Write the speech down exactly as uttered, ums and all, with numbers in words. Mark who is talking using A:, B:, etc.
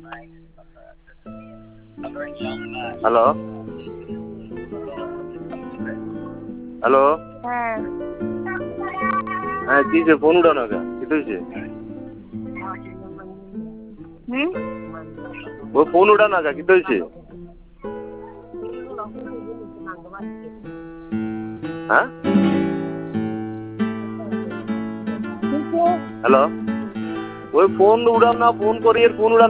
A: Hello hello
B: হ্যাঁ
A: হ্যাঁ কি যে ফোন উঠানো কে কি হয়েছে?
B: হুম
A: ও ফোন উঠানো কে কি হয়েছে? হ্যাঁ হ্যালো ওই ফোন উড়ান না, ফোন করি ফোন উড়ান